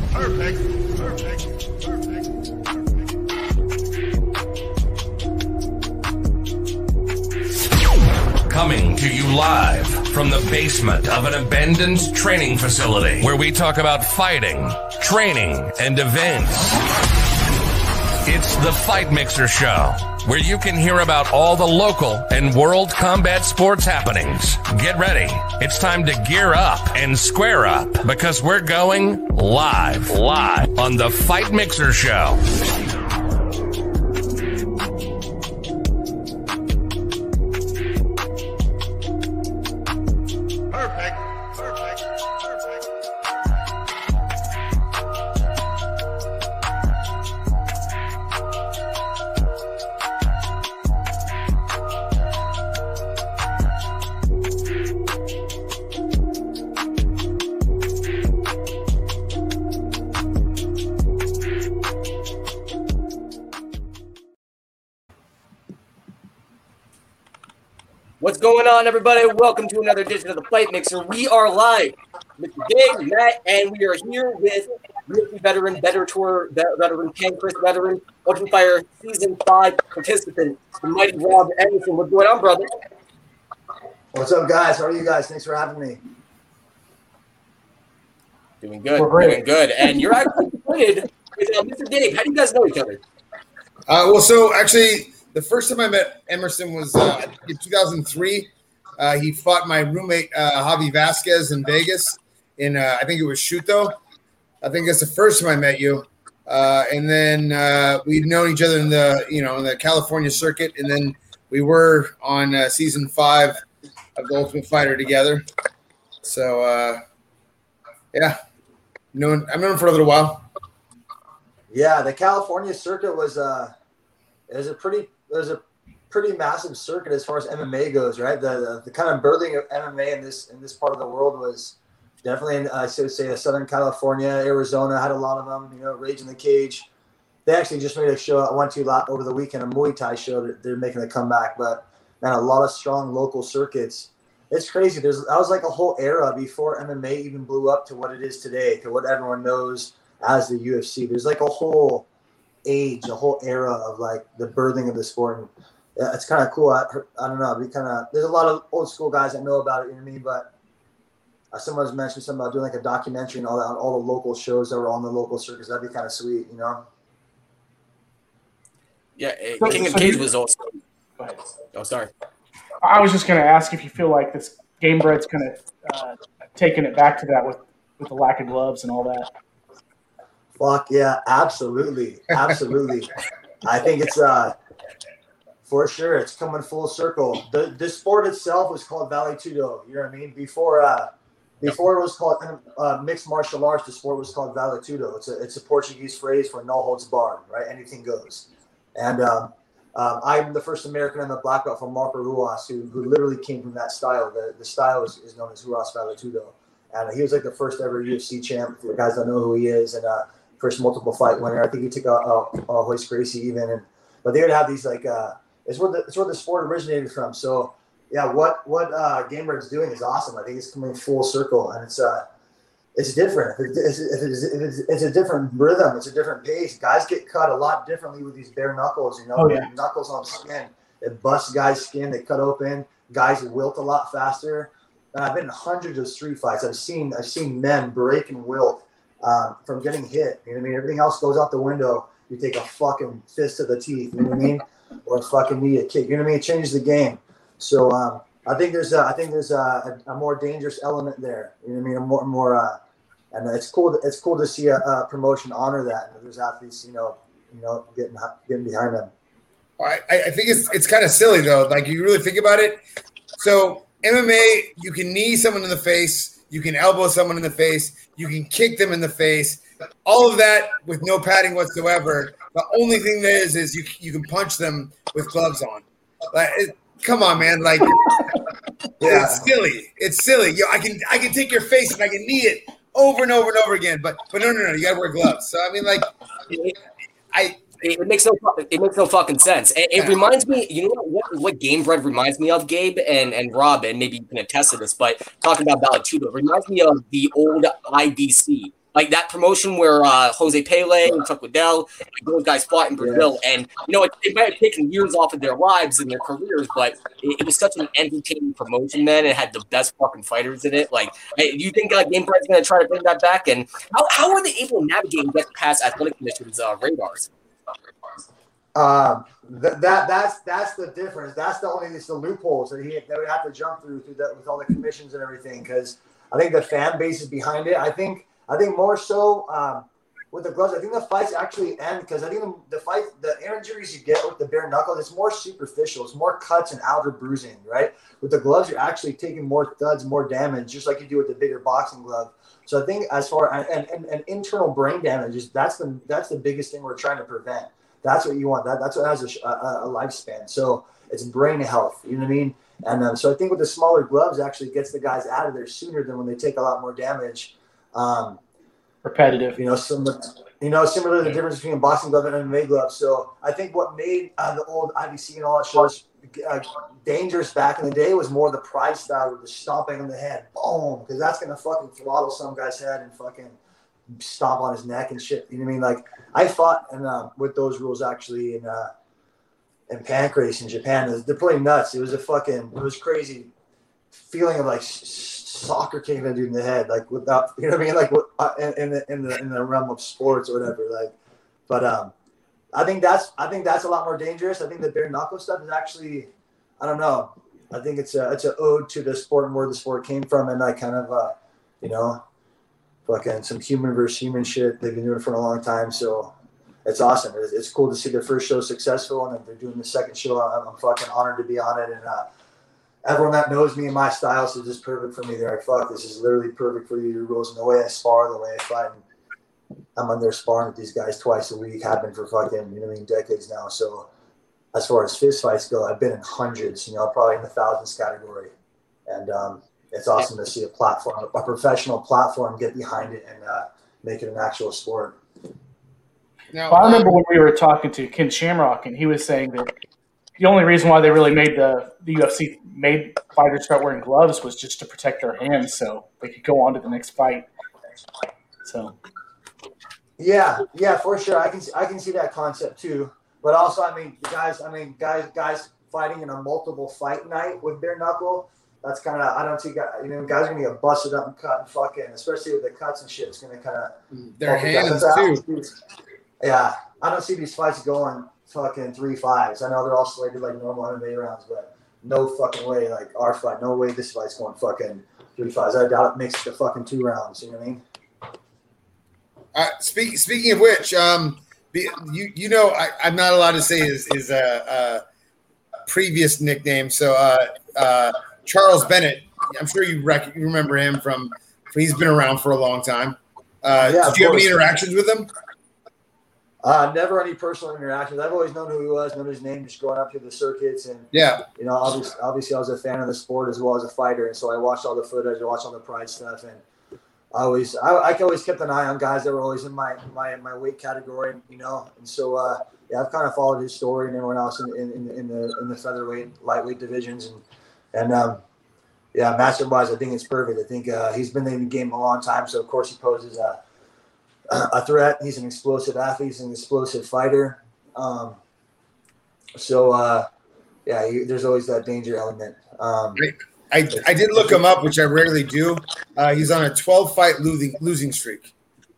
Coming to you live from the basement of an abandoned training facility where we talk about fighting, training, and events. It's the Fight Mixer Show, where you can hear about all the local and world combat sports happenings. Get ready. It's time to gear up and square up because we're going live on the Fight Mixer Show. What's going on, everybody? Welcome to another edition of the Fight Mixer. We are live, Mr. Dave, Matt, and we are here with UFC veteran, Better Tour veteran, Chris veteran, Ultimate Fire Season 5 participant, the mighty Rob Anderson. What's going on, brother? What's up, guys? How are you guys? Thanks for having me. Doing good. Doing good. And you're actually acquainted with Mr. Dave. How do you guys know each other? The first time I met Emerson was in 2003. He fought my roommate, Javi Vasquez, in Vegas. I think it was Shuto. I think that's the first time I met you. And then we'd known each other in the California circuit. And then we were on season 5 of The Ultimate Fighter together. So, I've known him for a little while. Yeah, the California circuit was a pretty massive circuit as far as MMA goes, right? The kind of birthing of MMA in this part of the world was definitely in, Southern California, Arizona had a lot of them. Rage in the Cage. They actually just made a show I went to over the weekend, a Muay Thai show. They're making a comeback, but man, a lot of strong local circuits. It's crazy. That was like a whole era before MMA even blew up to what it is today, to what everyone knows as the UFC. There's like a whole age, a whole era of like the birthing of the sport. And it's kind of cool. I don't know. There's a lot of old school guys that know about it, you know what I mean? But someone's mentioned something about doing like a documentary and all that on all the local shows that were on the local circuits. That'd be kind of sweet, Yeah, King of Cage was also. Oh, sorry. I was just going to ask if you feel like this Game Bread's kind of taking it back to that with the lack of gloves and all that. Fuck yeah, absolutely. I think it's for sure it's coming full circle. The sport itself was called Vale Tudo, you know what I mean? Before it was called mixed martial arts, the sport was called Vale Tudo. It's a Portuguese phrase for no holds barred, right? Anything goes. And I'm the first American on the black belt from Marco Ruas, who literally came from that style. The style is known as Ruas Vale Tudo. And he was like the first ever UFC champ, for guys that know who he is, and first multiple fight winner. I think he took a Royce Gracie even. But they would have these like it's where the sport originated from. So yeah, what Game Bread's doing is awesome. I think it's coming full circle, and it's different. It's a different rhythm. It's a different pace. Guys get cut a lot differently with these bare knuckles. Knuckles on skin. It busts guys' skin. They cut open. Guys wilt a lot faster. And I've been in hundreds of street fights. I've seen men break and wilt from getting hit. You know what I mean? Everything else goes out the window. You take a fucking fist to the teeth. You know what I mean? Or a fucking knee, a kick. You know what I mean? It changes the game. So I think there's a more dangerous element there. You know what I mean? A more and it's cool to see a promotion honor that, and there's athletes getting behind them. I think it's kind of silly though. Like you really think about it. So MMA, you can knee someone in the face, you can elbow someone in the face, you can kick them in the face. All of that with no padding whatsoever. The only thing there is you can punch them with gloves on. Come on, man! Like, yeah. It's silly. I can take your face and I can knee it over and over and over again. But no, you gotta wear gloves. So I mean, like, It makes no fucking sense. It reminds me, you know what Game Bread reminds me of, Gabe and Rob, and maybe you can attest to this, but talking about Vale Tudo, it reminds me of the old IBC. Like that promotion where Jose Pele and Chuck Liddell, like those guys fought in Brazil. And, it might have taken years off of their lives and their careers, but it was such an entertaining promotion, man. It had the best fucking fighters in it. Like, hey, do you think GameBred's going to try to bring that back? And how are they able to navigate and get past athletic commission's radars? That's the difference. That's it's the loopholes that would have to jump through that with all the commissions and everything. Because I think the fan base is behind it. I think more so with the gloves. I think the fights actually end because I think the injuries you get with the bare knuckles, it's more superficial. It's more cuts and outer bruising, right? With the gloves, you're actually taking more thuds, more damage, just like you do with the bigger boxing glove. So I think as far and internal brain damage that's the biggest thing we're trying to prevent. That's what you want. That's what has a lifespan. So it's brain health. You know what I mean? And so I think with the smaller gloves, actually gets the guys out of there sooner than when they take a lot more damage. Repetitive. Similar to the difference between a boxing glove and an MMA glove. So I think what made the old IBC and all that shows dangerous back in the day was more the pride style with the stomping on the head, boom, because that's gonna fucking throttle some guy's head and fucking stomp on his neck and shit. You know what I mean? Like I fought with those rules actually in Pancrase in Japan. They're pretty nuts. It was crazy feeling of like soccer kicking a dude in the head, like without, you know what I mean? Like in the realm of sports or whatever. Like, but I think that's a lot more dangerous. I think the bare knuckle stuff is actually, I don't know. I think it's an ode to the sport and where the sport came from, and like kind of fucking some human versus human shit. They've been doing it for a long time, so it's awesome. It's cool to see their first show successful, and then they're doing the second show. I'm fucking honored to be on it, and everyone that knows me and my style is just perfect for me. They're like, fuck, this is literally perfect for you. Your rules and the way I spar, the way I fight. I'm on there sparring with these guys twice a week, have been for fucking, decades now. So as far as fist fights go, I've been in hundreds, probably in the thousands category. And it's awesome to see a professional platform get behind it and make it an actual sport. Now, I remember when we were talking to Ken Shamrock, and he was saying that the only reason why they really made the UFC made fighters start wearing gloves was just to protect their hands so they could go on to the next fight. So, yeah, for sure. I can see that concept too. But also, guys fighting in a multiple fight night with bare knuckle. That's kind of, I don't see guys are gonna get busted up and cut and fucking, especially with the cuts and shit. It's gonna kind of their hands too. Yeah, I don't see these fights going fucking 3-5s. I know they're all slated like normal MMA rounds, but no fucking way, like our fight, no way this fight's going fucking 3-5s. I doubt it makes it to fucking 2 rounds. You know what I mean? Speaking of which, I'm not allowed to say his previous nickname. So Charles Bennett, I'm sure you remember him from. He's been around for a long time. Did you have any interactions with him? Never any personal interactions. I've always known who he was, known his name, just growing up through the circuits, and obviously I was a fan of the sport as well as a fighter, and so I watched all the footage, I watched all the pride stuff, and I always kept an eye on guys that were always in my weight category, and so I've kind of followed his story and everyone else in the featherweight, lightweight divisions, and matchup wise, I think it's perfect. I think he's been in the game a long time, so of course he poses a threat. He's an explosive athlete. He's an explosive fighter. There's always that danger element. I did look him up, which I rarely do. He's on a 12-fight losing streak.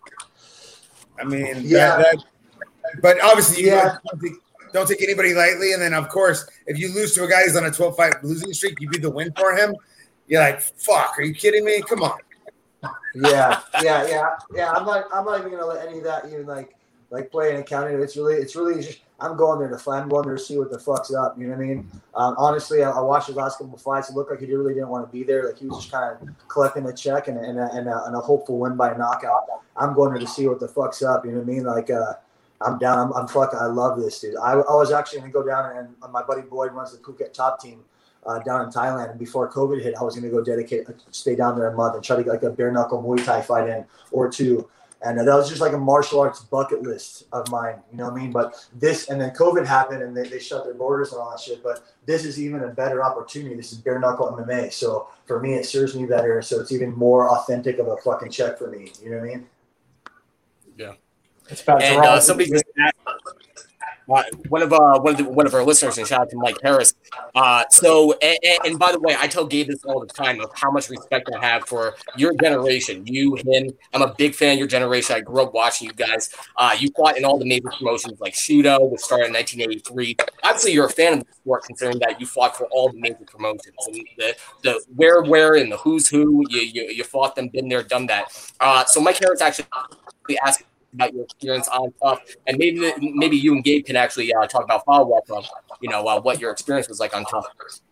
I mean, but obviously you don't take anybody lightly. And then, of course, if you lose to a guy who's on a 12-fight losing streak, you beat the win for him. You're like, fuck, are you kidding me? Come on. Yeah. I'm not even gonna let any of that even like play in accounting. It's really just I'm going there to fight. I'm going there to see what the fuck's up. You know what I mean? Honestly, I watched his last couple of fights. It looked like he really didn't want to be there. Like he was just kind of collecting a check and a hopeful win by knockout. I'm going there to see what the fuck's up. You know what I mean? Like I'm down. I'm fucking. I love this dude. I was actually gonna go down and my buddy Boyd runs the Phuket Top Team. Down in Thailand, and before COVID hit, I was going to go stay down there a month and try to get like a bare knuckle Muay Thai fight in or 2, and that was just like a martial arts bucket list of mine, you know what I mean? But this, and then COVID happened, and they shut their borders and all that shit. But this is even a better opportunity. This is bare knuckle MMA, so for me, it serves me better. So it's even more authentic of a fucking check for me. You know what I mean? Yeah. It's about and somebody just asked, one of our listeners, and shout out to Mike Harris. And by the way, I tell Gabe this all the time of how much respect I have for your generation, you, him. I'm a big fan of your generation. I grew up watching you guys. You fought in all the major promotions like Shudo, which started in 1983. Obviously, you're a fan of the sport, considering that you fought for all the major promotions and the where and the who's who. You fought them, been there, done that. So Mike Harris actually asked about your experience on Tough, and maybe you and Gabe can actually talk about follow-up of what your experience was like on Tough.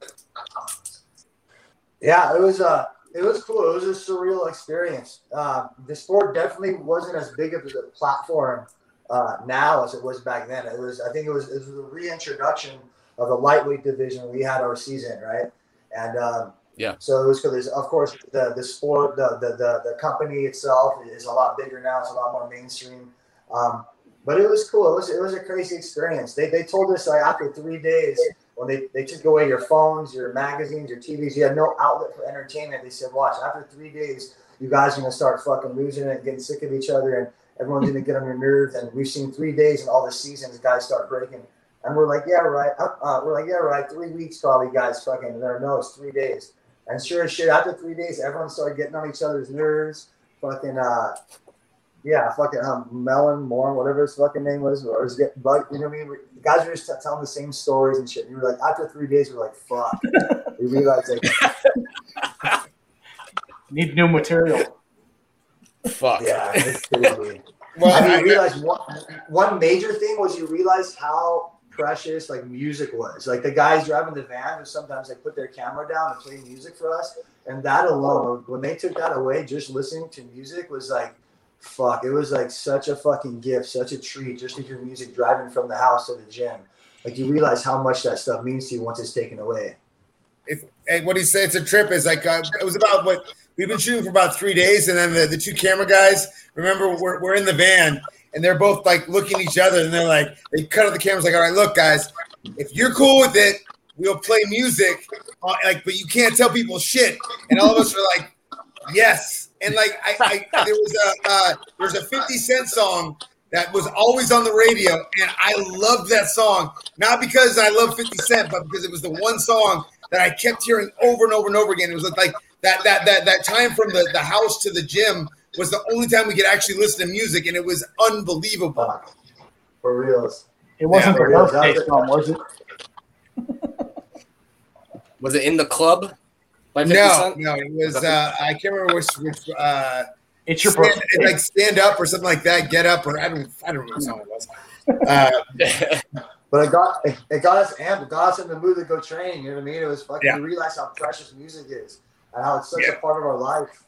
Yeah, it was cool. It was a surreal experience. The sport definitely wasn't as big of a platform now as it was back then. I think it was the reintroduction of the lightweight division. We had our season, right? And yeah. So it was cool. Of course, the sport, the company itself is a lot bigger now. It's a lot more mainstream. But it was cool. It was a crazy experience. They told us like after 3 days, when they took away your phones, your magazines, your TVs, you had no outlet for entertainment. They said, watch, after 3 days, you guys are going to start fucking losing it, getting sick of each other, and everyone's going to get on your nerves. And we've seen 3 days in all the seasons, guys start breaking. And we're like, yeah, right. 3 weeks probably, guys fucking. No, it's 3 days. And sure as shit, after 3 days, everyone started getting on each other's nerves. Fucking, Melon, Moore, whatever his fucking name was, or was getting bugged. You know what I mean? The guys were just telling the same stories and shit. And you were like, after 3 days, we're like, fuck. We realized, like, need new material. Fuck. Yeah, it's crazy. Well, you realize one major thing was you realize how precious like music was. Like the guys driving the van would sometimes like put their camera down and play music for us, and that alone, when they took that away, just listening to music was like, fuck. It was like such a fucking gift, such a treat, just to hear music driving from the house to the gym. Like you realize how much that stuff means to you once it's taken away. And what he said, it's a trip. Is like it was about what we've been shooting for about 3 days, and then the two camera guys. Remember, we're in the van. And they're both like looking at each other, and they're like, they cut out the cameras, like, all right, look, guys, if you're cool with it, we'll play music, but you can't tell people shit. And all of us were like, yes. And like, there was a 50 Cent song that was always on the radio, and I loved that song, not because I love 50 Cent, but because it was the one song that I kept hearing over and over and over again. It was like that time from the house to the gym was the only time we could actually listen to music, and it was unbelievable. For reals. It wasn't the birthday song, was it? Was it In the Club? By 50 No, Cent? no, it was. I can't remember which. It's your birthday. Like Stand Up or something like that. Get Up or I don't know what song it was. But it got us amped. It got us in the mood to go train. You know what I mean? It was fucking. Yeah. You realize how precious music is and how it's such a part of our life.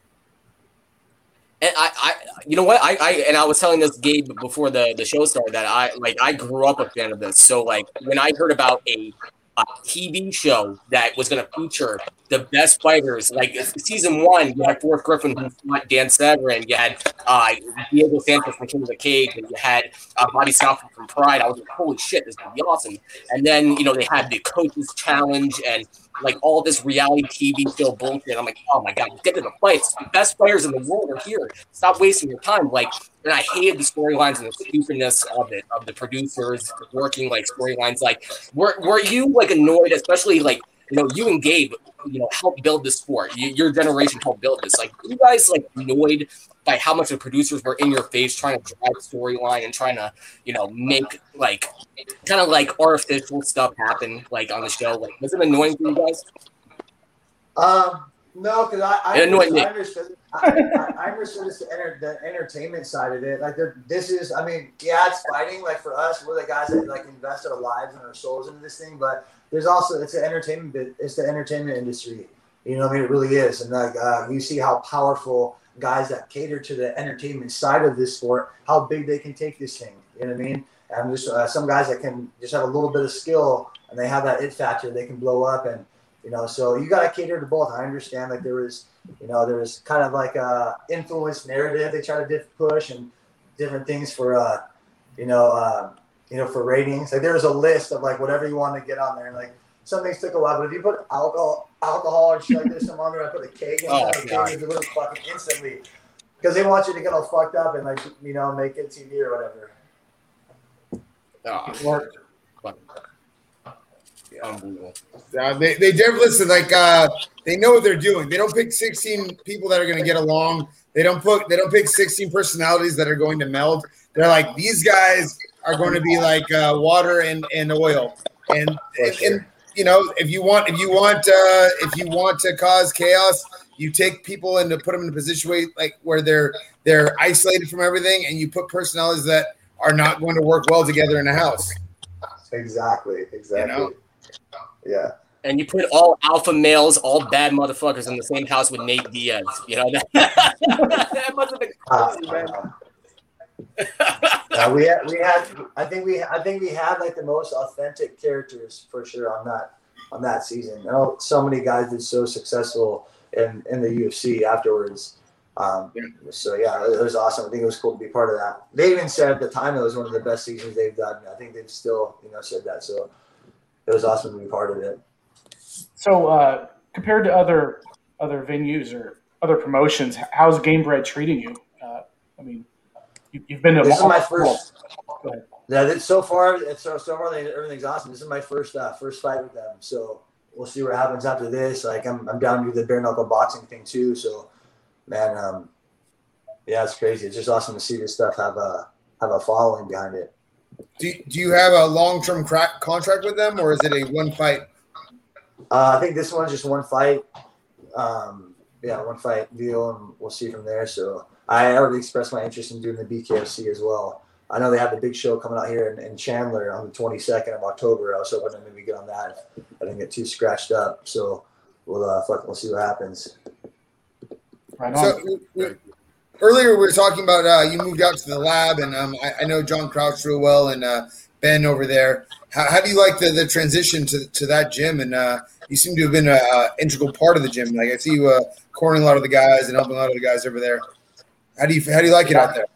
And I you know what? I was telling this Gabe before the show started that I grew up a fan of this. So like when I heard about a TV show that was going to feature the best fighters, like season 1, you had Forrest Griffin who fought Dan Severn, you had Diego Santos from King of the Cage, and you had Bobby Southwood from Pride. I was like, holy shit, this is going to be awesome. And then, they had the Coaches Challenge and like all this reality TV show bullshit. I'm like, oh my God, get to the fights. The best players in the world are here. Stop wasting your time. Like, and I hated the storylines and the stupidness of it, of the producers working like storylines. Like, were you like annoyed, especially like, you and Gabe, helped build this sport. Your generation helped build this. Like, were you guys like annoyed by how much the producers were in your face trying to drive storyline and trying to, make like kind of like artificial stuff happen like on the show? Like, was it annoying for you guys? No, because I understood. I understood the entertainment side of it. Like, it's fighting. Like for us, we're the guys that like invest our lives and our souls into this thing. But there's also it's the entertainment bit. It's the entertainment industry. You know what I mean? It really is. And like you see how powerful guys that cater to the entertainment side of this sport, how big they can take this thing. You know what I mean? And just some guys that can just have a little bit of skill and they have that it factor, they can blow up. And so you got to cater to both. I understand like there was kind of like a influence narrative they try to push and different things for for ratings. Like there was a list of like whatever you want to get on there. And like some things took a while, but if you put alcohol and shit like this on there, I put a cake in it would fucking instantly. because they want you to get all fucked up and like make it TV or whatever. Unbelievable. They definitely listen. Like they know what they're doing. They don't pick 16 people that are going to get along. They don't pick 16 personalities that are going to meld. They're like, these guys are going to be like water and oil. And if you want to cause chaos, you take people and to put them in a position where they're isolated from everything, and you put personalities that are not going to work well together in a house. Exactly. Yeah. And you put all alpha males, all bad motherfuckers in the same house with Nate Diaz. That must have been crazy, man. I think we had like the most authentic characters for sure on that season. I know so many guys did so successful in the UFC afterwards. So yeah, it was awesome. I think it was cool to be part of that. They even said at the time it was one of the best seasons they've done. I think they've still said that. So it was awesome to be part of it. So compared to other venues or other promotions, how's Game Bread treating you? I mean, you've been to. This is my first. Yeah, so far everything's awesome. This is my first fight with them. So we'll see what happens after this. Like I'm down to do the bare knuckle boxing thing too. So man, yeah, it's crazy. It's just awesome to see this stuff have a following behind it. Do you have a long-term contract with them, or is it a one fight? I think this one's just one fight. One fight deal, and we'll see from there. So I already expressed my interest in doing the BKFC as well. I know they have the big show coming out here in Chandler on the 22nd of October. I was hoping to maybe get on that. I didn't get too scratched up, so we'll see what happens. Right on. So earlier we were talking about you moved out to the lab, and I know John Crouch real well and Ben over there. How do you like the transition to that gym? And you seem to have been an integral part of the gym. Like I see you cornering a lot of the guys and helping a lot of the guys over there. How do you like it out there?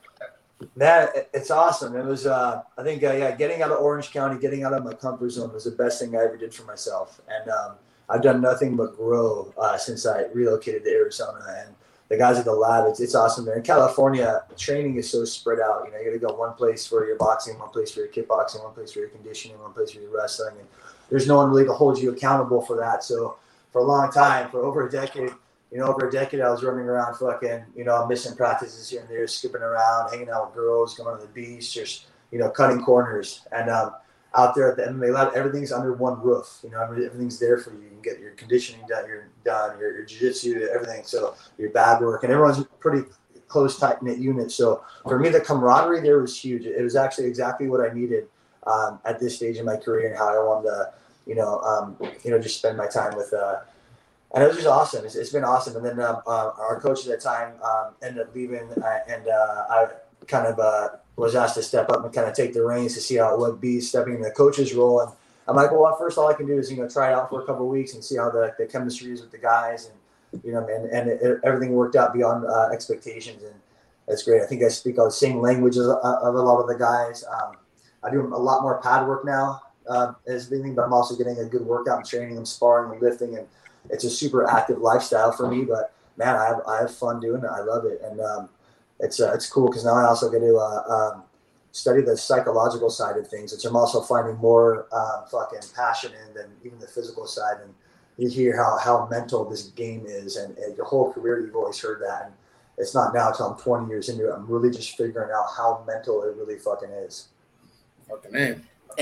It's awesome. It was I think getting out of Orange County, getting out of my comfort zone was the best thing I ever did for myself. And I've done nothing but grow since I relocated to Arizona. And the guys at the lab, it's awesome there. In California, training is so spread out. You got to go one place for your boxing, one place for your kickboxing, one place for your conditioning, one place for your wrestling. And there's no one really to hold you accountable for that. So for a long time, for over a decade, I was running around fucking, missing practices here and there, skipping around, hanging out with girls, going to the beach, just, cutting corners. And out there at the MMA lab, everything's under one roof. Everything's there for you. You can get your conditioning done, your jiu-jitsu, everything. So your bag work, and everyone's a pretty close, tight-knit unit. So for me, the camaraderie there was huge. It was actually exactly what I needed at this stage in my career and how I wanted to, just spend my time with. And it was just awesome. It's been awesome. And then our coach at that time ended up leaving, and I kind of was asked to step up and kind of take the reins to see how it would be stepping in the coach's role. And I'm like, well, first all I can do is try it out for a couple of weeks and see how the chemistry is with the guys, and everything worked out beyond expectations, and it's great. I think I speak all the same language of a lot of the guys. I do a lot more pad work now as anything, but I'm also getting a good workout and training. I'm sparring and lifting, and it's a super active lifestyle for me. But man, I have fun doing it. I love it, and it's cool because now I also get to study the psychological side of things, which I'm also finding more fucking passion in than even the physical side. And you hear how mental this game is, and your whole career you've always heard that. And it's not now until I'm 20 years into it. I'm really just figuring out how mental it really fucking is. Fucking man.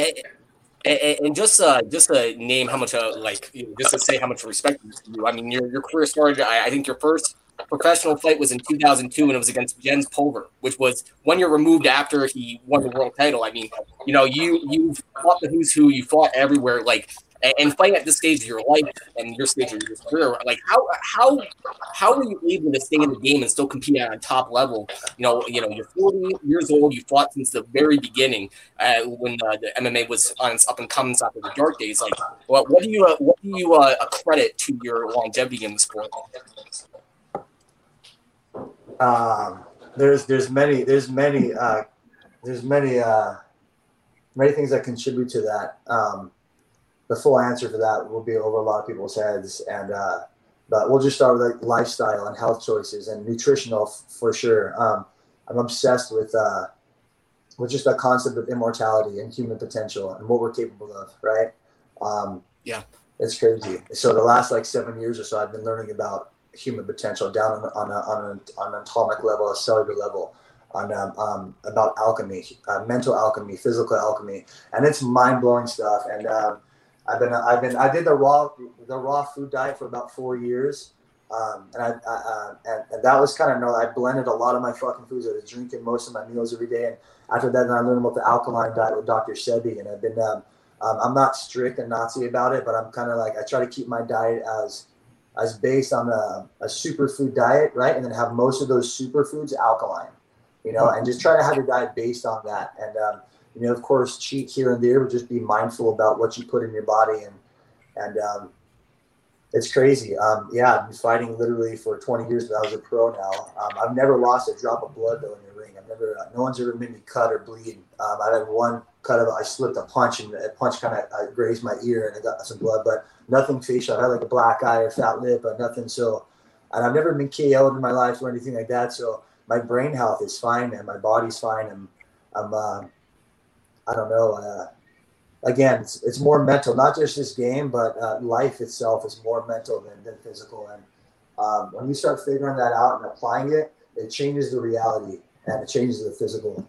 And just to name how much just to say how much respect you. I mean, your career started. I think your first professional fight was in 2002, and it was against Jens Pulver, which was 1 year removed after he won the world title. I mean, you fought the who's who, you fought everywhere, and fighting at this stage of your life and your stage of your career, like how were you able to stay in the game and still compete at a top level? You're 40 years old. You fought since the very beginning when the MMA was on its up and coming after the dark days. Like, what do you credit to your longevity in the sport? There's many things that contribute to that. The full answer for that will be over a lot of people's heads, and but we'll just start with like lifestyle and health choices and nutritional for sure. I'm obsessed with just the concept of immortality and human potential and what we're capable of, right? Yeah. It's crazy. So the last like 7 years or so, I've been learning about human potential down on an atomic level, a cellular level, on about alchemy, mental alchemy, physical alchemy, and it's mind blowing stuff. And I did the raw food diet for about 4 years, and that was kind of I blended a lot of my fucking foods. I was drinking most of my meals every day, and after that, then I learned about the alkaline diet with Dr. Sebi, and I've been I'm not strict and Nazi about it, but I'm kind of like, I try to keep my diet as based on a superfood diet, right? And then have most of those superfoods alkaline, and just try to have your diet based on that. And, of course, cheat here and there, but just be mindful about what you put in your body. And it's crazy. I've been fighting literally for 20 years, but I was a pro now. I've never lost a drop of blood, though, in the ring. No one's ever made me cut or bleed. I had one cut I slipped a punch, and the punch kind of grazed my ear, and I got some blood, but nothing facial. I had like a black eye or fat lip, but nothing. So, and I've never been KO'd in my life or anything like that. So my brain health is fine, and my body's fine. I'm I don't know. Again, it's more mental, not just this game, but life itself is more mental than physical. And when you start figuring that out and applying it, it changes the reality and it changes the physical.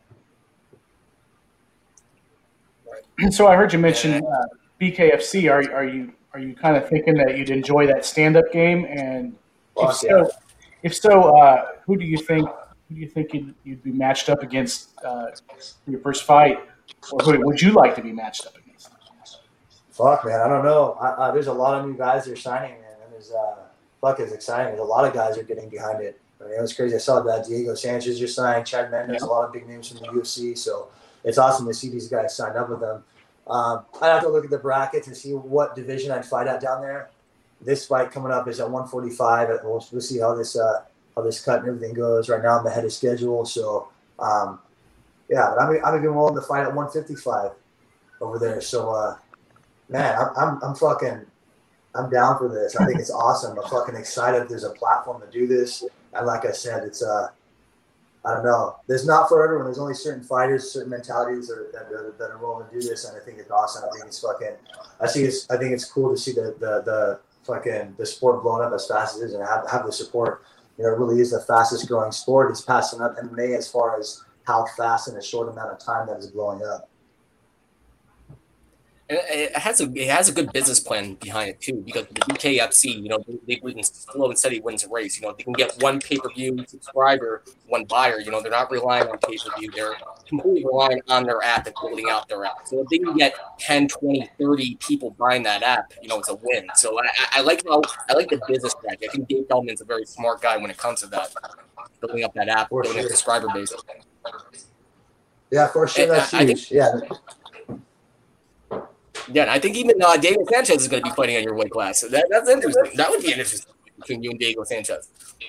So I heard you mention BKFC. Are you kind of thinking that you'd enjoy that stand-up game? And if so, who do you think you'd be matched up against your first fight, or who would you like to be matched up against? Fuck, man, I don't know. There's a lot of new guys that are signing, man, and it's exciting. There's a lot of guys that are getting behind it. I mean, it was crazy. I saw that Diego Sanchez just signed, Chad Mendes, a lot of big names from the UFC. So it's awesome to see these guys sign up with them. I'd have to look at the brackets and see what division I'd fight at down there. This fight coming up is at 145. We'll see how this cut and everything goes. Right now I'm ahead of schedule, so but I'm even willing to fight at 155 over there. So man, I'm down for this. I think it's awesome. I'm fucking excited. There's a platform to do this, and like I said, it's I don't know. There's not for everyone. There's only certain fighters, certain mentalities that are willing to do this, and I think it's awesome. I think it's fucking. I think it's cool to see the sport blowing up as fast as it is, and have the support. It really is the fastest growing sport. It's passing up MMA as far as how fast in a short amount of time that is blowing up. And it has a good business plan behind it too, because the BKFC, they slow and steady wins a race. They can get one pay-per-view subscriber, one buyer. They're not relying on pay-per-view. They're completely relying on their app and building out their app. So if they can get 10, 20, 30 people buying that app, it's a win. So I like the business strategy. I think Dave Feldman's a very smart guy when it comes to that, building up that app, building a subscriber base. Yeah, for sure. That's huge. Yeah, and I think even Diego Sanchez is going to be fighting on your weight class. So that's interesting. That would be an interesting between you and Diego Sanchez.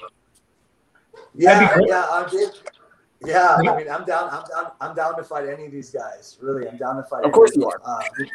I mean, I'm down to fight any of these guys. Really, I'm down to fight. Of course you are.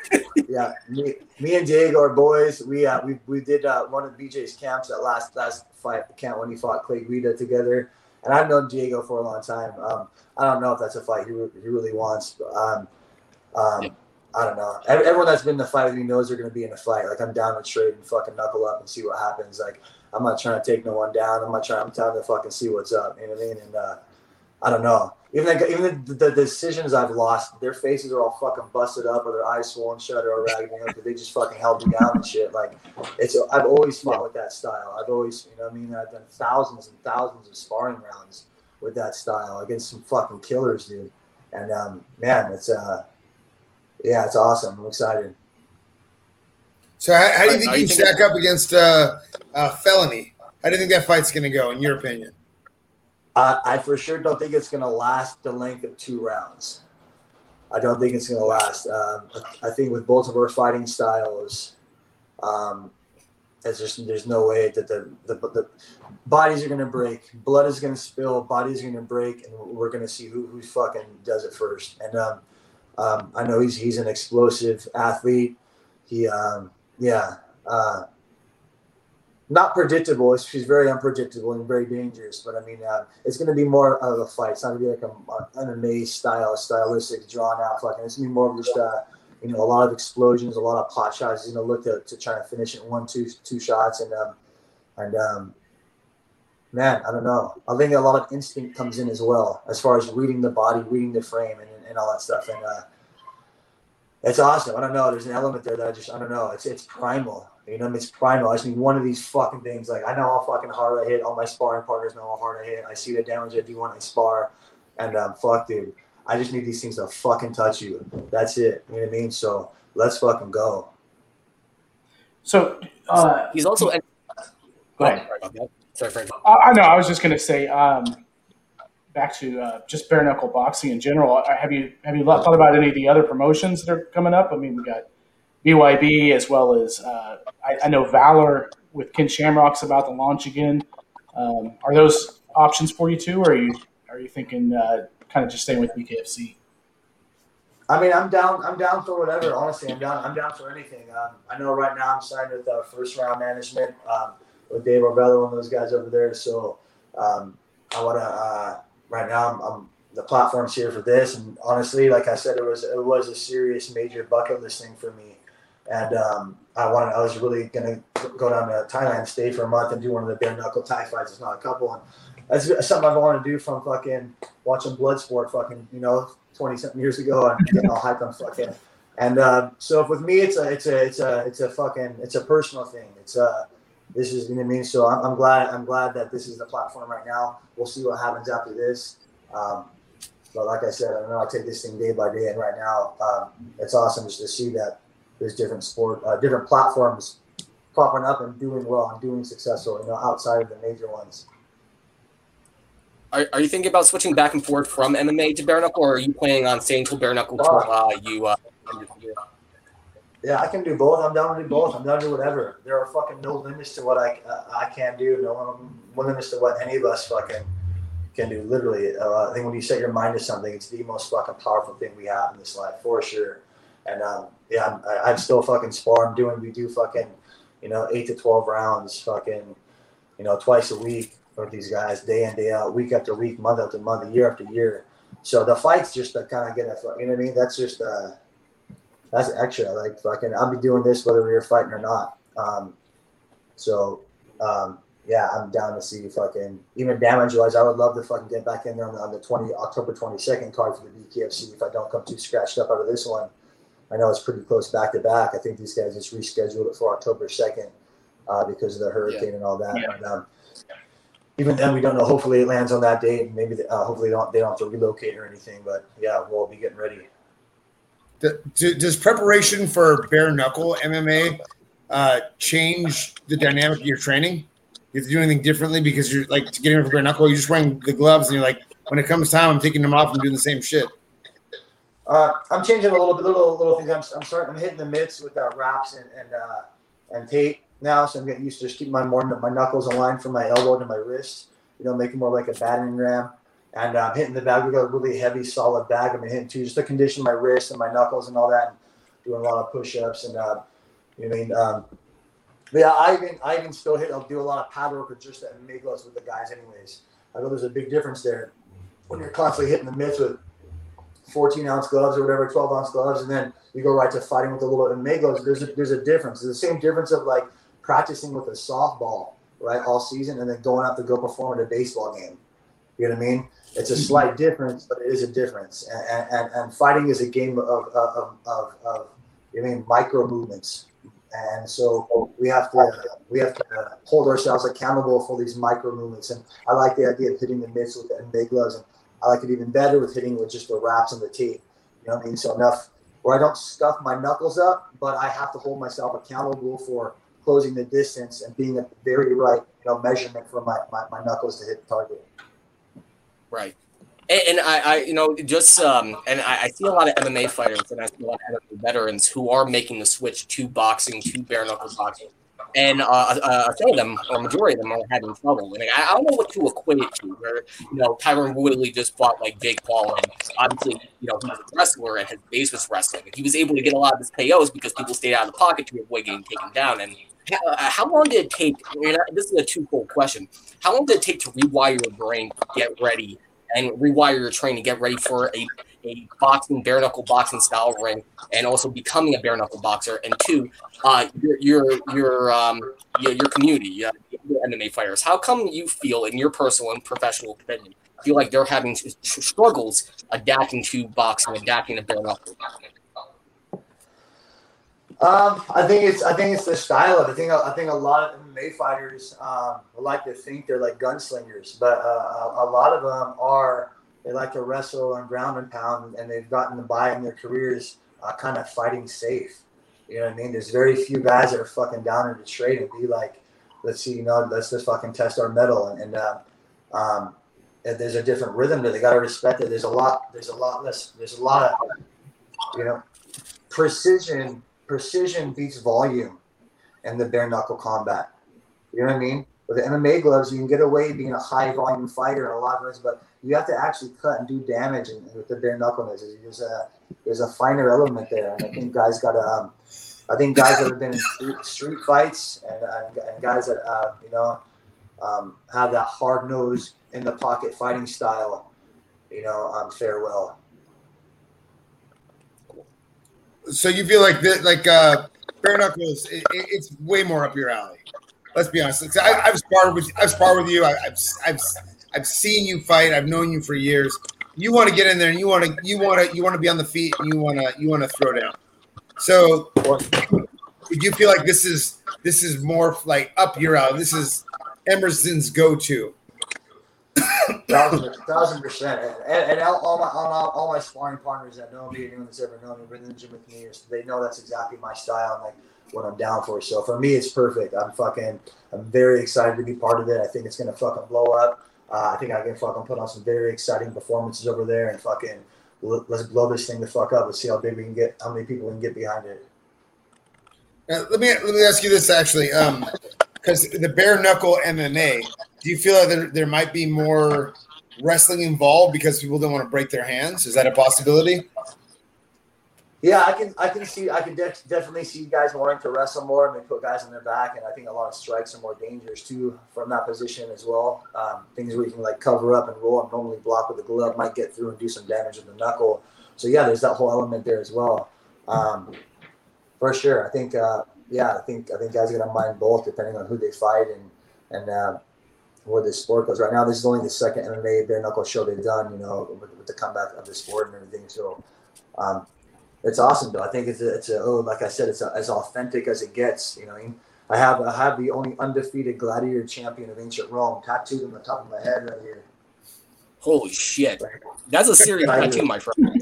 Me and Diego are boys. We did one of BJ's camps that last fight camp when he fought Clay Guida together. And I've known Diego for a long time. I don't know if that's a fight he really wants. I don't know. Everyone that's been in the fight with me knows they're going to be in a fight. Like, I'm down to trade and fucking knuckle up and see what happens. Like, I'm not trying to take no one down. I'm down to fucking see what's up. You know what I mean? And I don't know. Even the decisions I've lost, their faces are all fucking busted up, or their eyes swollen shut, or ragging up, but they just fucking held me down and shit. Like, I've always fought with that style. I've always, I've done thousands and thousands of sparring rounds with that style against some fucking killers, dude. And man, it's it's awesome. I'm excited. So how do you think you stack up against Felony? How do you think that fight's going to go, in your opinion? I for sure don't think it's going to last the length of 2 rounds. I don't think it's going to last. I think with both of our fighting styles, there's no way that the bodies are going to break. Blood is going to spill. Bodies are going to break, and we're going to see who fucking does it first. And I know he's an explosive athlete. He not predictable. She's very unpredictable and very dangerous. But I mean, it's going to be more of a fight. It's not going to be like an MMA stylistic, drawn out fucking. It's going to be more of just a lot of explosions, a lot of pot shots. He's going to look to try to finish it 2 shots, and man, I don't know. I think a lot of instinct comes in as well, as far as reading the body, reading the frame, and all that stuff. And it's awesome. I don't know. There's an element there that I don't know. It's primal. It's primal. I just need one of these fucking things. Like, I know how fucking hard I hit. All my sparring partners know how hard I hit. I see the damage I do when I spar. And fuck, dude. I just need these things to fucking touch you. That's it. You know what I mean? So let's fucking go. So he's also. Go ahead. Sorry, Frank. I know. I was just going to say, back to just bare knuckle boxing in general. Have you thought about any of the other promotions that are coming up? I mean, we got BYB as well as I know Valor with Ken Shamrock's about to launch again. Are those options for you too, or are you thinking kind of just staying with BKFC? I mean, I'm down for whatever. Honestly, I'm down for anything. I know right now I'm signed with First Round Management with Dave Arbello and those guys over there. So I want to. Right now, I'm the platform's here for this, and honestly, like I said, it was a serious, major bucket list thing for me. And I was really gonna go down to Thailand, stay for a month, and do one of the bare knuckle Thai fights. It's not a couple, and that's something I've wanted to do from fucking watching Bloodsport, 20-something years ago, and getting all hyped on fucking. And so with me, it's a personal thing. This is, you know what I mean? So I'm glad that this is the platform right now. We'll see what happens after this. But like I said, I know I take this thing day by day, and right now it's awesome just to see that there's different platforms popping up and doing well and doing successful, outside of the major ones. Are you thinking about switching back and forth from MMA to bare knuckle, or are you planning on staying to bare knuckle Yeah, I can do both. I'm down to do both. I'm down to do whatever. There are fucking no limits to what I can do. No limits to what any of us fucking can do. Literally, I think when you set your mind to something, it's the most fucking powerful thing we have in this life, for sure. And I'm still fucking spar. We do fucking 8 to 12 rounds, fucking twice a week with these guys, day in, day out, week after week, month after month, year after year. So the fights just to kind of get what I mean? That's just that's extra. Like, fucking, I'll be doing this whether we're fighting or not. Yeah, I'm down to see fucking, even damage-wise, I would love to fucking get back in there on the October 22nd card for the BKFC if I don't come too scratched up out of this one. I know it's pretty close back-to-back. I think these guys just rescheduled it for October 2nd because of the hurricane and all that. Yeah. And, even then, we don't know. Hopefully it lands on that date, and maybe hopefully they don't have to relocate or anything. But, yeah, we'll be getting ready. Does preparation for bare knuckle MMA change the dynamic of your training? You have to do anything differently because you're like getting ready for bare knuckle. You're just wearing the gloves, and you're like, when it comes time, I'm taking them off and doing the same shit. I'm changing a little bit, little things. I'm hitting the mitts with wraps and tape now, so I'm getting used to just keeping my knuckles aligned from my elbow to my wrist. Making more like a battering ram. And I'm hitting the bag. We got a really heavy, solid bag. I'm hitting too, just to condition my wrist and my knuckles and all that. And doing a lot of push-ups and yeah, I even still hit. I'll do a lot of pad work with just the MMA gloves with the guys, anyways. I know there's a big difference there when you're constantly hitting the mitts with 14-ounce gloves or whatever, 12-ounce gloves, and then you go right to fighting with the little MMA gloves. There's a difference. There's the same difference of like practicing with a softball, right, all season, and then going out to go perform at a baseball game. You know what I mean? It's a slight difference, but it is a difference. And fighting is a game of micro movements. And so we have to hold ourselves accountable for these micro movements. And I like the idea of hitting the mitts with the MMA gloves, and I like it even better with hitting with just the wraps and the tape. You know what I mean? So enough where I don't stuff my knuckles up, but I have to hold myself accountable for closing the distance and being at the very right measurement for my knuckles to hit the target. Right. And I see a lot of MMA fighters and I see a lot of MMA veterans who are making the switch to boxing, to bare knuckle boxing. And some of them, or majority of them, are having trouble. And I don't know what to equate it to. Where Tyron Woodley just fought like Jake Paul, and obviously he was a wrestler and his base was wrestling. And he was able to get a lot of his KOs because people stayed out of the pocket to avoid getting taken down. And how long did it take? And this is a twofold question. How long did it take to rewire your brain to get ready and rewire your training to get ready for a boxing, bare knuckle boxing style ring, and also becoming a bare knuckle boxer? And two, your community, your MMA fighters. How come you feel, in your personal and professional opinion, feel like they're having struggles adapting to boxing, adapting to bare knuckle? I think it's the style of it. I think a lot of MMA fighters like to think they're like gunslingers, but a lot of them they like to wrestle and ground and pound, and they've gotten by in their careers kind of fighting safe. You know what I mean? There's very few guys that are fucking down in the trade and be like, let's just fucking test our metal. And there's a different rhythm that they got to respect it. There's a lot of, precision beats volume in the bare knuckle combat. You know what I mean? With the MMA gloves, you can get away being a high volume fighter in a lot of ways, but you have to actually cut and do damage. And with the bare knuckleness, there's a finer element there. And I think guys that have been in street fights and guys that have that hard nose in the pocket fighting style, fare well. So you feel like bare knuckles, it's way more up your alley. Let's be honest. I've sparred with you. I've seen you fight. I've known you for years. You want to get in there and you want to be on the feet and you want to throw down. So do you feel like this is more like up your alley? This is Emerson's go-to. 1,000%. And all my sparring partners that know me, anyone that's ever known me, been in the gym with me, they know that's exactly my style and like what I'm down for. So for me, it's perfect. I'm very excited to be part of it. I think it's gonna fucking blow up. I think I can fucking put on some very exciting performances over there and fucking let's blow this thing the fuck up. Let's see how big we can get, how many people we can get behind it. Let me ask you this actually, because the bare knuckle MMA. Do you feel like there might be more wrestling involved because people don't want to break their hands? Is that a possibility? Yeah, I can definitely see guys wanting to wrestle more and they put guys on their back, and I think a lot of strikes are more dangerous too from that position as well. Things where you can like cover up and roll and normally block with the glove might get through and do some damage with the knuckle. So yeah, there's that whole element there as well. For sure, I think guys are gonna mind both depending on who they fight and where this sport goes. Right now, this is only the second MMA bare knuckle show they've done, with the comeback of the sport and everything. So it's awesome, though. I think like I said, it's as authentic as it gets. I have the only undefeated gladiator champion of ancient Rome tattooed on the top of my head right here. Holy shit, that's a serious tattoo, my friend.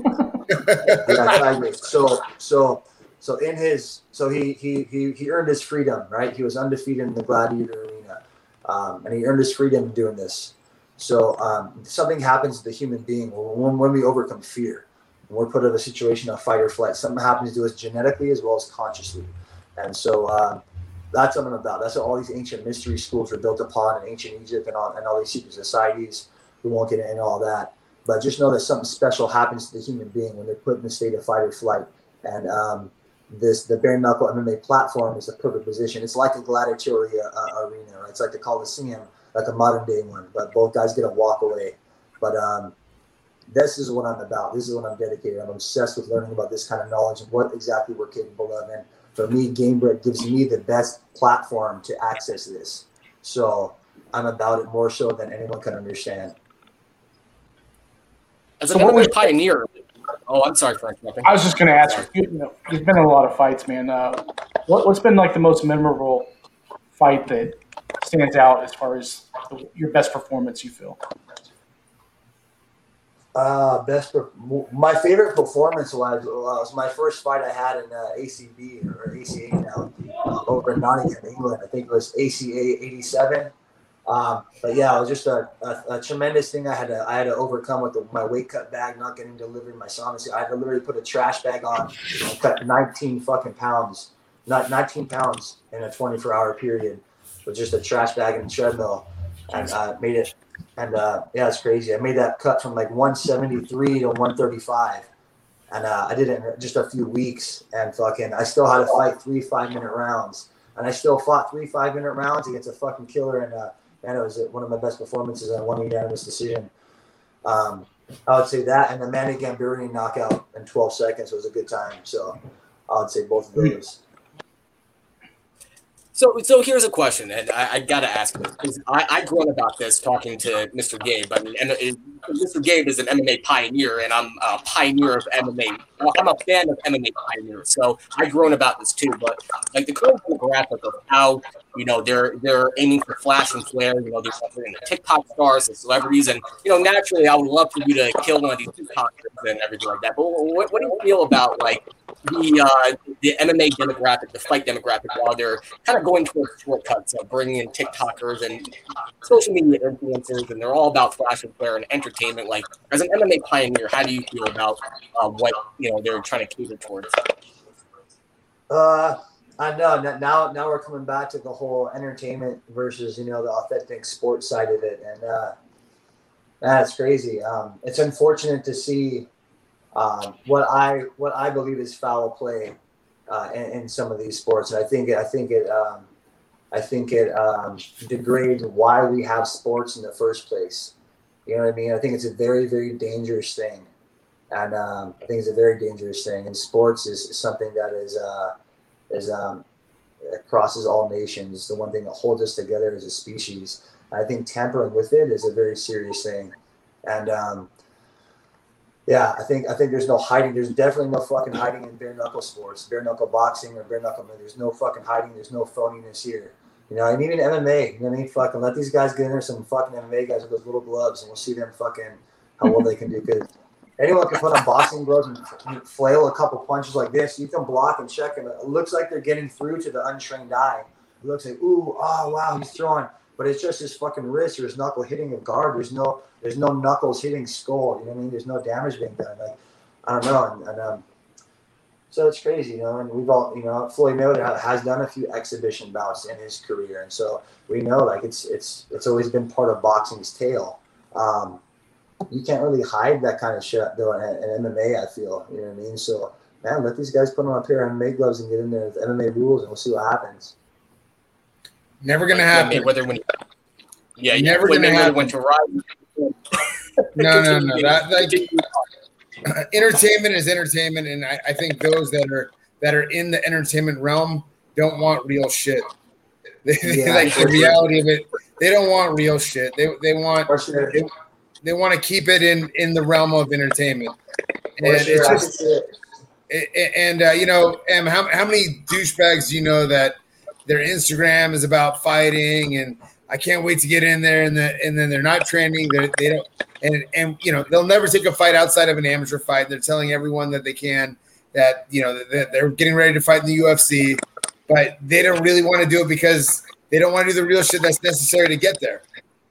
He earned his freedom, right? He was undefeated in the gladiator arena. And he earned his freedom doing this. So something happens to the human being when we overcome fear. When we're put in a situation of fight or flight, something happens to us genetically as well as consciously. And so that's what I'm about. That's what all these ancient mystery schools were built upon in ancient Egypt and all these secret societies. We won't get into all that. But just know that something special happens to the human being when they're put in a state of fight or flight. And the bare knuckle MMA platform is the perfect position. It's like a gladiatorial arena, right? It's like the Coliseum, like a modern day one, but both guys get a walk away. But this is what I'm about. This is what I'm dedicated. I'm obsessed with learning about this kind of knowledge and what exactly we're capable of. And for me, Gamebred gives me the best platform to access this. So I'm about it more so than anyone can understand. As an MMA pioneer. Oh, I'm sorry, Frank. I was just going to ask you. There's been a lot of fights, man. What's been like the most memorable fight that stands out as far as your best performance? You feel? My favorite performance was my first fight I had in ACB or ACA now over in Nottingham, England. I think it was ACA 87. But yeah, it was just a tremendous thing I had to overcome with my weight cut bag not getting delivered in my sauna. I had to literally put a trash bag on and cut 19 fucking pounds, not 19 pounds in a 24-hour period with just a trash bag and a treadmill, and made it. And yeah, it's crazy. I made that cut from like 173 to 135, and I did it in just a few weeks. And fucking, I still had to fight 3 5-minute rounds. and I still fought 3 5-minute rounds against a fucking killer, and it was one of my best performances. I won a unanimous decision. I would say that, and the Manny Gambirini knockout in 12 seconds was a good time. So I would say both of those. So here's a question, and I got to ask this, because I grew up about this talking to Mr. Gabe. I mean, and Mr. Gabe is an MMA pioneer, and I'm a pioneer of MMA. Well, I'm a fan of MMA pioneers, so I've grown about this too. But like the current demographic of how they're aiming for flash and flare. They're in the TikTok stars, the celebrities, and naturally, I would love for you to kill one of these TikTokers and everything like that. But what do you feel about like the MMA demographic, the fight demographic, while they're kind of going towards shortcuts of bringing in TikTokers and social media influencers, and they're all about flash and flare and entertainment. Like, as an MMA pioneer, how do you feel about what they're trying to cater towards? I know now we're coming back to the whole entertainment versus the authentic sports side of it, and that's crazy. It's unfortunate to see what I believe is foul play in some of these sports, and I think it degrades why we have sports in the first place. You know what I mean? I think it's a very, very dangerous thing, and I think it's a very dangerous thing. And sports is something that is crosses all nations. The one thing that holds us together as a species. I think tampering with it is a very serious thing, and I think there's no hiding. There's definitely no fucking hiding in bare knuckle sports, bare knuckle boxing or bare knuckle. There's no fucking hiding. There's no phoniness here. And even MMA. Fucking let these guys get in there. Some fucking MMA guys with those little gloves, and we'll see them fucking how well they can do. Because anyone can put on boxing gloves and flail a couple punches like this. You can block and check, and it looks like they're getting through to the untrained eye. It looks like, ooh, oh wow, he's throwing, but it's just his fucking wrist or his knuckle hitting a guard. There's no knuckles hitting skull. There's no damage being done. Like, I don't know, and so it's crazy, and we've all, Floyd Mayweather has done a few exhibition bouts in his career, and so we know, like, it's always been part of boxing's tale. You can't really hide that kind of shit though in MMA, I feel. You know what I mean? So, man, let these guys put on a pair of MMA gloves and get in there with MMA rules, and we'll see what happens. Never gonna happen. Never gonna happen. Went to ride. No. Entertainment is entertainment, and I think those that are in the entertainment realm don't want real shit. Like the reality of it, they don't want real shit. They want they want to keep it in the realm of entertainment. And it's just Em, how many douchebags do you know that their Instagram is about fighting and I can't wait to get in there, and then they're not training. They don't, and they'll never take a fight outside of an amateur fight. They're telling everyone that they can, that that they're getting ready to fight in the UFC, but they don't really want to do it because they don't want to do the real shit that's necessary to get there.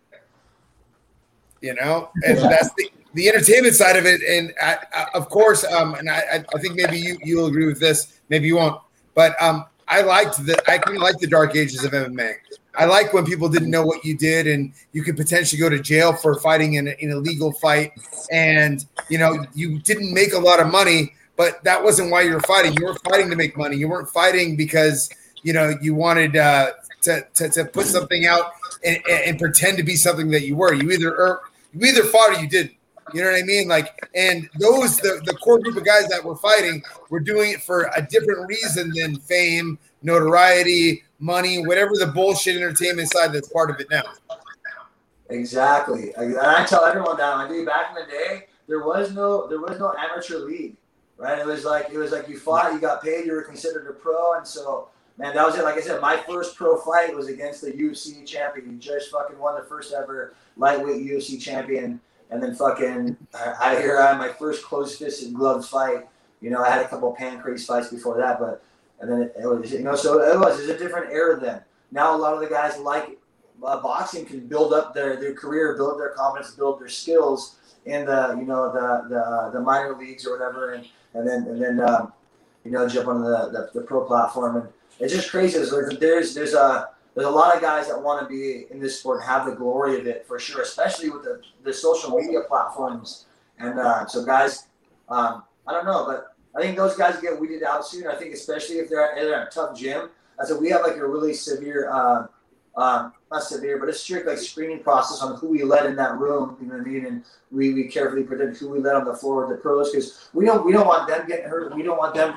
And that's the entertainment side of it. And of course, and I think maybe you'll agree with this, maybe you won't, but I kind of like the dark ages of MMA. I like when people didn't know what you did, and you could potentially go to jail for fighting in an illegal fight, and you didn't make a lot of money, but that wasn't why you were fighting. You were fighting to make money. You weren't fighting because you wanted to put something out and pretend to be something that you were. You either fought or you didn't. You know what I mean? Like, and the core group of guys that were fighting were doing it for a different reason than fame, notoriety, money, whatever the bullshit entertainment side that's part of it now. Exactly. And I tell everyone that, dude, back in the day, there was no amateur league, right? It was like you fought, you got paid, you were considered a pro, and so, man, that was it. Like I said, my first pro fight was against the UFC champion. He just fucking won the first ever lightweight UFC champion. And then fucking, I had my first closed-fisted gloved fight. I had a couple of pancrase fights before that, and then it was, so it was a different era then. Now a lot of the guys like boxing can build up their career, build their confidence, build their skills in the minor leagues or whatever, and then jump on the pro platform. And it's just crazy. There's a lot of guys that want to be in this sport and have the glory of it, for sure, especially with the social media platforms. And so guys, I don't know, but I think those guys get weeded out soon. I think especially if they're at a tough gym, I said, we have like a really severe, not severe, but a strict like screening process on who we let in that room. You know what I mean? And we carefully predict who we let on the floor with the pros because we don't want them getting hurt. We don't want them,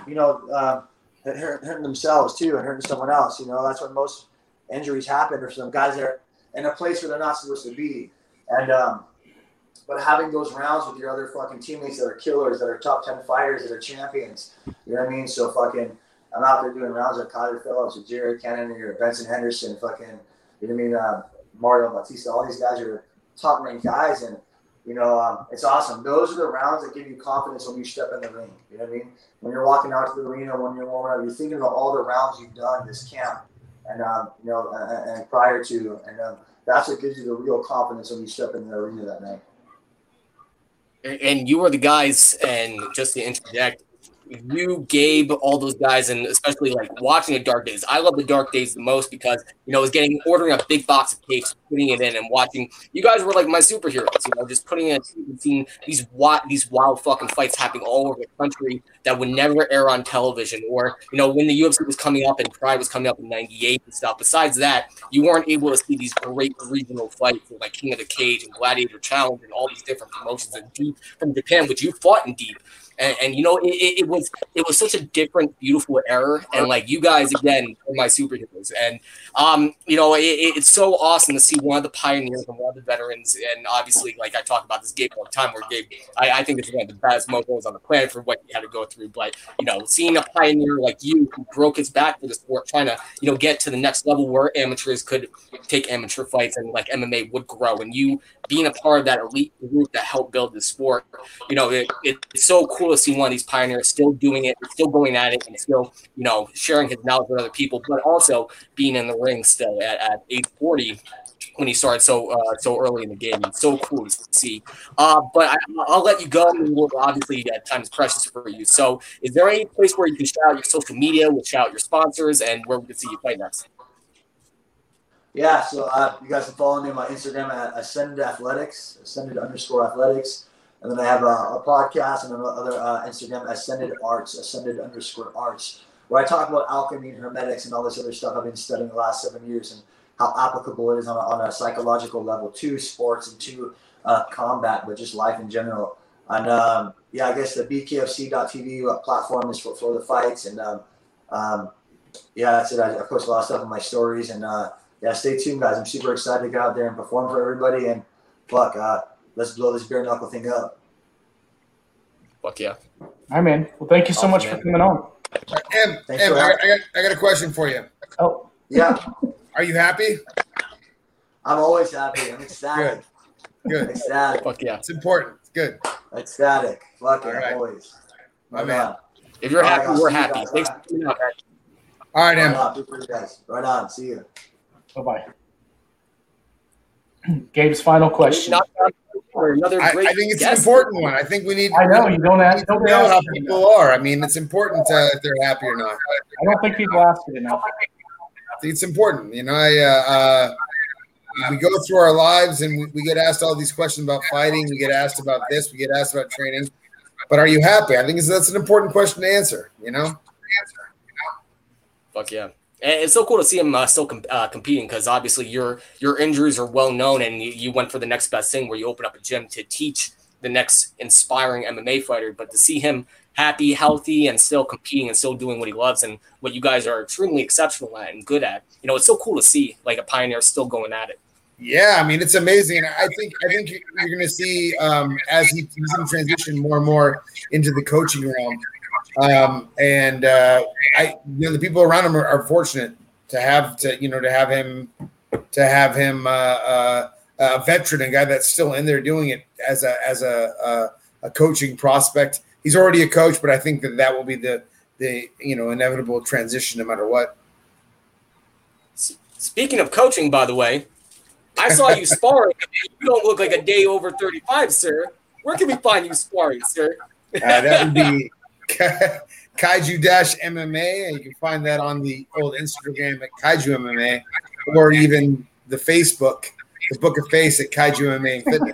hurting themselves too and hurting someone else. You know, that's when most injuries happen, or some guys that are in a place where they're not supposed to be. And but having those rounds with your other fucking teammates that are killers, that are top 10 fighters, that are champions, you know what I mean? So fucking, I'm out there doing rounds with Kyler Phillips, with Jared Cannon, or Benson Henderson, fucking, you know what I mean? Mario Batista, all these guys are top ranked guys, and you know, it's awesome. Those are the rounds that give you confidence when you step in the ring. You know what I mean? When you're walking out to the arena, when you're warming up, you're thinking about all the rounds you've done this camp, and and prior to, and that's what gives you the real confidence when you step in the arena that night. And you were the guys, and just to interject, you, Gabe, all those guys, and especially like watching the Dark Days. I love the Dark Days the most because, you know, I was ordering a big box of cakes, putting it in, and watching. You guys were like my superheroes, you know, just putting in and seeing these wild fucking fights happening all over the country that would never air on television. Or, you know, when the UFC was coming up and Pride was coming up in '98 and stuff. Besides that, you weren't able to see these great regional fights like King of the Cage and Gladiator Challenge and all these different promotions and Deep from Japan, which you fought in Deep. And you know, it was such a different, beautiful era. And like you guys, again, are my superheroes. And you know, it's so awesome to see one of the pioneers and one of the veterans. And obviously, like I talk about this Gabe all the time, where Gabe, I think it's one of the best mofos on the planet for what he had to go through. But you know, seeing a pioneer like you who broke his back for the sport, trying to, you know, get to the next level where amateurs could take amateur fights and like MMA would grow, and you being a part of that elite group that helped build the sport, you know, it's so cool to see one of these pioneers still doing it, still going at it, and still, you know, sharing his knowledge with other people, but also being in the ring still at age 40 when he started so early in the game. It's so cool to see. But I'll let you go. Obviously, time is precious for you. So is there any place where you can shout out your social media, we'll shout out your sponsors, and where we can see you fight next? Yeah, so you guys can follow me on my Instagram at Ascended Athletics, Ascended_Athletics. And then I have a podcast and another Instagram, Ascended Arts, where I talk about alchemy and hermetics and all this other stuff I've been studying the last 7 years and how applicable it is on a psychological level to sports and to combat, but just life in general. And yeah, I guess the BKFC.tv platform is for the fights. And yeah, that's it. I post a lot of stuff in my stories. And yeah, stay tuned, guys. I'm super excited to get out there and perform for everybody. And fuck, let's blow this bare knuckle thing up. Fuck yeah. All right, man. Well, thank you so much for coming on. Em, I got a question for you. Oh. Yeah. Are you happy? I'm always happy. I'm ecstatic. Good. Ecstatic. Fuck yeah. It's important. It's good. Ecstatic. Fuck it. Right. Always. My man. If you're happy, I'll we're see you happy. guys. Thanks for coming out, man. All right, Em. Right on. Good for you guys. Right on. See you. Bye-bye. Gabe's final question. I think it's an important one. I think we need. I know you don't ask. to know how people are. I mean, it's important if they're happy or not. I don't think people ask it enough. I think it's important. You know, we go through our lives and we get asked all these questions about fighting. We get asked about this. We get asked about training. But are you happy? I think that's an important question to answer. You know. Fuck yeah. And it's so cool to see him still competing, because obviously your injuries are well known, and you went for the next best thing where you open up a gym to teach the next inspiring MMA fighter. But to see him happy, healthy, and still competing and still doing what he loves and what you guys are extremely exceptional at and good at, you know, it's so cool to see like a pioneer still going at it. Yeah, I mean, it's amazing, and I think you're going to see as he's in transition more and more into the coaching realm. The people around him are fortunate to have him a veteran, a guy that's still in there doing it as a coaching prospect. He's already a coach, but I think that will be the inevitable transition no matter what. Speaking of coaching, by the way, I saw you sparring. You don't look like a day over 35, sir. Where can we find you sparring, sir? That would be Kaiju-MMA, and you can find that on the old Instagram at Kaiju MMA, or even the Facebook, the Book of Face at Kaiju MMA and Fitness.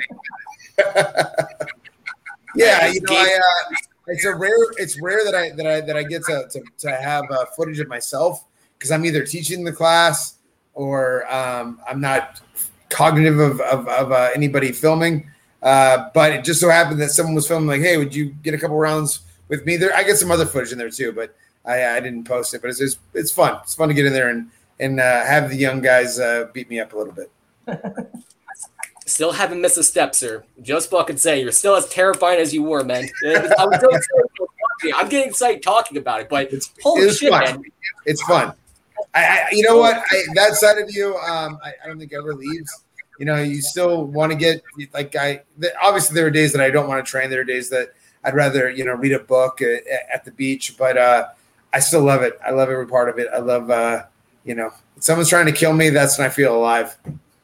Yeah, you know, it's rare that I get to have footage of myself because I'm either teaching the class or I'm not cognitive of anybody filming. But it just so happened that someone was filming, like, hey, would you get a couple rounds with me there? I get some other footage in there too, but I didn't post it. But it's fun. It's fun to get in there and have the young guys beat me up a little bit. Still haven't missed a step, sir. Just fucking say you're still as terrifying as you were, man. I was so excited. I'm getting excited talking about it, but holy shit, fun. man. It's fun. You know what? That side of you, I don't think ever leaves. You know, you still want to get obviously there are days that I don't want to train. There are days that I'd rather, read a book at the beach, but I still love it. I love every part of it. I love, if someone's trying to kill me, that's when I feel alive.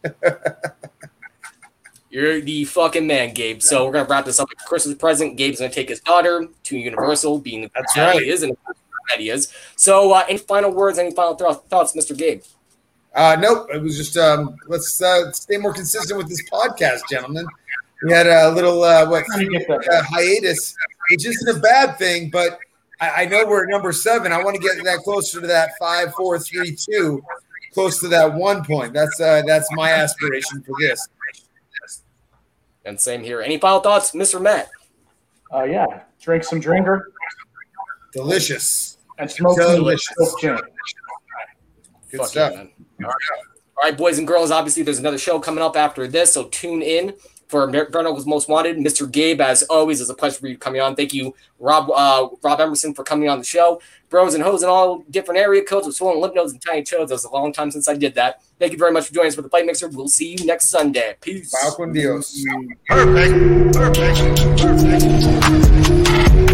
You're the fucking man, Gabe. So we're going to wrap this up with Christmas present. Gabe's going to take his daughter to Universal, being that's right. He is. So any final words, any final thoughts, Mr. Gabe? Nope. It was just let's stay more consistent with this podcast, gentlemen. We had a little hiatus, which isn't a bad thing, but I know we're at number 7. I want to get that closer to that 5, 4, 3, 2, close to that 1 point. That's my aspiration for this. And same here. Any final thoughts, Mr. Matt? Yeah. Drink some Dringer. Delicious. And smoke some gin. Good Fuck stuff. yeah, man. All right, boys and girls. Obviously, there's another show coming up after this, so tune in for Verno's Most Wanted. Mr. Gabe, as always, it's a pleasure for you coming on. Thank you, Rob Emerson, for coming on the show. Bros and hoes in all different area codes with swollen lymph nodes and tiny chodes. It was a long time since I did that. Thank you very much for joining us for the Fight Mixer. We'll see you next Sunday. Peace. Pao con Dios. Perfect.